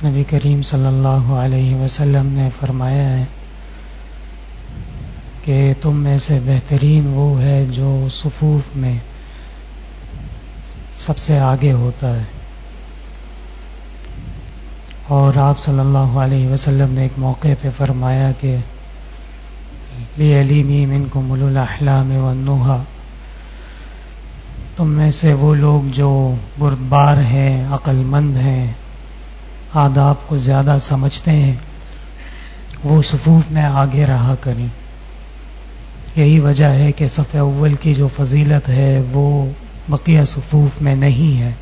نبی کریم صلی اللہ علیہ وسلم نے فرمایا ہے کہ تم میں سے بہترین وہ ہے جو صفوف میں سب سے آگے ہوتا ہے. اور آپ صلی اللہ علیہ وسلم نے ایک موقع پہ فرمایا کہ لِيَلِينِي مِنْكُمْ أُولُو الْأَحْلَامِ وَالنُّهَى، تم میں سے وہ لوگ جو بردبار ہیں، عقل مند ہیں، آداب کو زیادہ سمجھتے ہیں، وہ صفوف میں آگے رہا کریں. یہی وجہ ہے کہ صف اول کی جو فضیلت ہے وہ بقیہ صفوف میں نہیں ہے.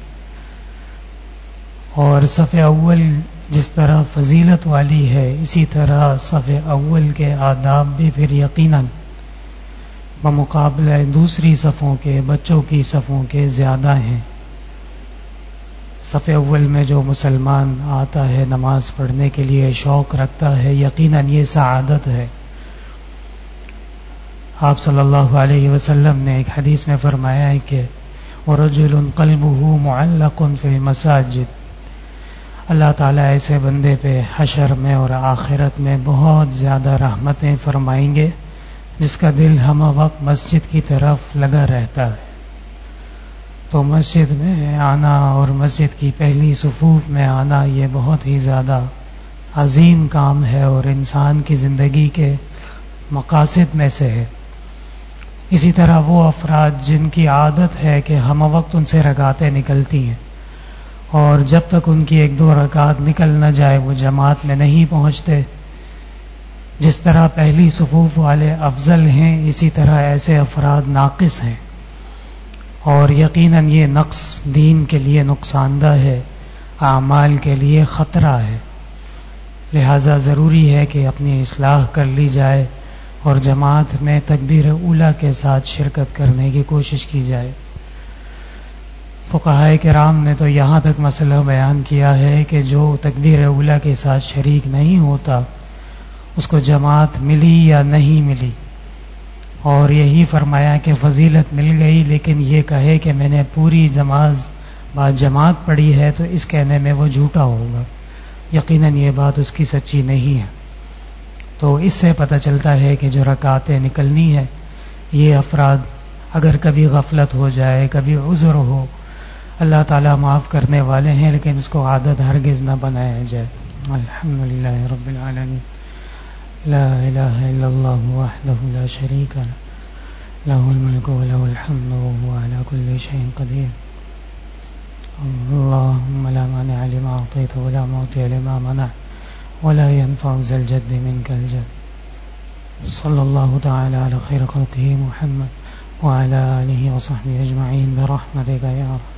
اور صف اول جس طرح فضیلت والی ہے، اسی طرح صف اول کے آداب بھی پھر یقیناً بمقابلہ دوسری صفوں کے، بچوں کی صفوں کے زیادہ ہیں. صف اول میں جو مسلمان آتا ہے نماز پڑھنے کے لیے، شوق رکھتا ہے، یقیناً یہ سعادت ہے. آپ صلی اللہ علیہ وسلم نے ایک حدیث میں فرمایا ہے کہ وَرَجُلٌ قَلْبُهُ مُعَلَّقٌ فِي الْمَسَاجِدِ، اللہ تعالیٰ ایسے بندے پہ حشر میں اور آخرت میں بہت زیادہ رحمتیں فرمائیں گے جس کا دل ہم وقت مسجد کی طرف لگا رہتا ہے. تو مسجد میں آنا اور مسجد کی پہلی صفوف میں آنا یہ بہت ہی زیادہ عظیم کام ہے اور انسان کی زندگی کے مقاصد میں سے ہے. اسی طرح وہ افراد جن کی عادت ہے کہ ہم وقت ان سے رکعتیں نکلتی ہیں اور جب تک ان کی ایک دو رکعت نکل نہ جائے وہ جماعت میں نہیں پہنچتے، جس طرح پہلی صفوف والے افضل ہیں اسی طرح ایسے افراد ناقص ہیں. اور یقیناً یہ نقص دین کے لیے نقصان دہ ہے، اعمال کے لیے خطرہ ہے. لہذا ضروری ہے کہ اپنی اصلاح کر لی جائے اور جماعت میں تکبیر اولیٰ کے ساتھ شرکت کرنے کی کوشش کی جائے. فقہائے کرام نے تو یہاں تک مسئلہ بیان کیا ہے کہ جو تکبیر اولیٰ کے ساتھ شریک نہیں ہوتا اس کو جماعت ملی یا نہیں ملی، اور یہی فرمایا کہ فضیلت مل گئی لیکن یہ کہے کہ میں نے پوری جماعت پڑھی ہے تو اس کہنے میں وہ جھوٹا ہوگا. یقیناً یہ بات اس کی سچی نہیں ہے. تو اس سے پتہ چلتا ہے کہ جو رکعتیں نکلنی ہے یہ افراد اگر کبھی غفلت ہو جائے، کبھی عذر ہو، اللہ تعالیٰ معاف کرنے والے ہیں، لیکن اس کو عادت ہرگز نہ بنایا جائے. الحمدللہ رب العالمین، لا الہ الا اللہ وحدہ لا شریک لہ، لہ الملک ولہ الحمد وہو علی کل شیء قدیر. اللہم لا مانع لما اعطیت ولا معطی لما منعت ولا ينفع ذا الجد منك الجد. صلی اللہ تعالی علی خیر خلقہ محمد وعلی آلہ وصحبہ اجمعین برحمتک یا